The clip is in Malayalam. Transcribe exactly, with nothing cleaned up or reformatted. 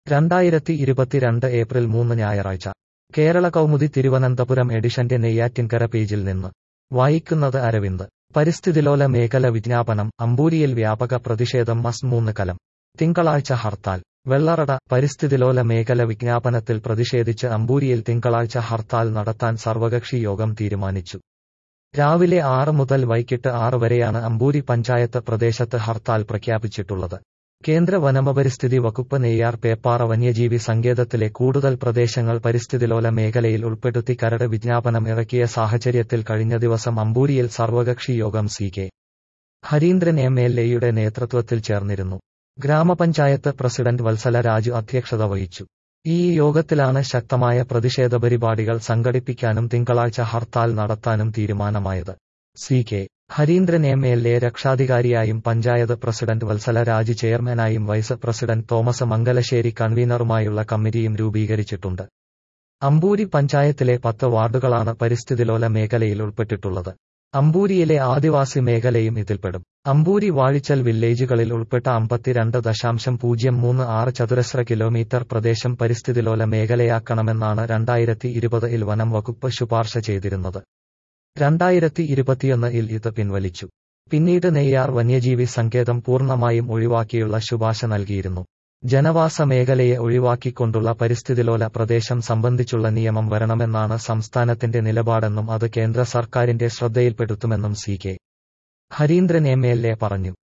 രണ്ടായിരത്തി ഇരുപത്തിരണ്ട് ഏപ്രിൽ മൂന്ന് ഞായറാഴ്ച കേരള കൗമുദി തിരുവനന്തപുരം എഡിഷന്റെ നെയ്യാറ്റിൻകര പേജിൽ നിന്ന് വായിക്കുന്നത് അരവിന്ദ്. പരിസ്ഥിതിലോല മേഖല വിജ്ഞാപനം, അമ്പൂരിയിൽ വ്യാപക പ്രതിഷേധം. മസ് മൂന്ന് കലം തിങ്കളാഴ്ച ഹർത്താൽ. വെള്ളറട. പരിസ്ഥിതിലോല മേഖല വിജ്ഞാപനത്തിൽ പ്രതിഷേധിച്ച് അമ്പൂരിയിൽ തിങ്കളാഴ്ച ഹർത്താൽ നടത്താൻ സർവകക്ഷി യോഗം തീരുമാനിച്ചു. രാവിലെ ആറ് മുതൽ വൈകിട്ട് ആറ് വരെയാണ് അമ്പൂരി പഞ്ചായത്ത് പ്രദേശത്ത് ഹർത്താൽ പ്രഖ്യാപിച്ചിട്ടുള്ളത്. കേന്ദ്ര വനമപരിസ്ഥിതി വകുപ്പ് നെയ്യാർ പേപ്പാറ വന്യജീവി സങ്കേതത്തിലെ കൂടുതൽ പ്രദേശങ്ങൾ പരിസ്ഥിതിലോല മേഖലയിൽ ഉൾപ്പെടുത്തി കരട് വിജ്ഞാപനം ഇറക്കിയ സാഹചര്യത്തിൽ കഴിഞ്ഞ ദിവസം അമ്പൂരിയിൽ സർവകക്ഷി യോഗം C K Harindran M L എയുടെ നേതൃത്വത്തിൽ ചേർന്നിരുന്നു. ഗ്രാമപഞ്ചായത്ത് പ്രസിഡന്റ് വത്സല രാജു അധ്യക്ഷത വഹിച്ചു. ഈ യോഗത്തിലാണ് ശക്തമായ പ്രതിഷേധ പരിപാടികൾ സംഘടിപ്പിക്കാനും തിങ്കളാഴ്ച ഹർത്താൽ നടത്താനും തീരുമാനമായത്. C K Harindran M L A രക്ഷാധികാരിയായും പഞ്ചായത്ത് പ്രസിഡന്റ് വത്സല രാജ് ചെയർമാനായും വൈസ് പ്രസിഡന്റ് തോമസ് മംഗലശ്ശേരി കൺവീനറുമായുള്ള കമ്മിറ്റിയും രൂപീകരിച്ചിട്ടുണ്ട്. അമ്പൂരി പഞ്ചായത്തിലെ പത്ത് വാർഡുകളാണ് പരിസ്ഥിതിലോല മേഖലയിൽ ഉൾപ്പെട്ടിട്ടുള്ളത്. അമ്പൂരിയിലെ ആദിവാസി മേഖലയും ഇതിൽപ്പെടും. അമ്പൂരി വാഴിച്ചൽ വില്ലേജുകളിൽ ഉൾപ്പെട്ട അമ്പത്തിരണ്ട് ദശാംശം പൂജ്യം മൂന്ന് ആറ് ചതുരശ്ര കിലോമീറ്റർ പ്രദേശം പരിസ്ഥിതിലോല മേഖലയാക്കണമെന്നാണ് രണ്ടായിരത്തി ഇരുപത് ഇൽ വനം വകുപ്പ് ശുപാർശ ചെയ്തിരുന്നത്. രണ്ടായിരത്തി ഇരുപത്തിയൊന്ന് ഇൽ ഇത് പിൻവലിച്ചു. പിന്നീട് നെയ്യാർ വന്യജീവി സങ്കേതം പൂർണ്ണമായും ഒഴിവാക്കിയുള്ള ശുപാർശ നൽകിയിരുന്നു. ജനവാസ മേഖലയെ ഒഴിവാക്കിക്കൊണ്ടുള്ള പരിസ്ഥിതിലോല പ്രദേശം സംബന്ധിച്ചുള്ള നിയമം വരണമെന്നാണ് സംസ്ഥാനത്തിന്റെ നിലപാടെന്നും അത് കേന്ദ്ര സർക്കാരിന്റെ ശ്രദ്ധയിൽപ്പെടുത്തുമെന്നും C K Harindran M L A പറഞ്ഞു.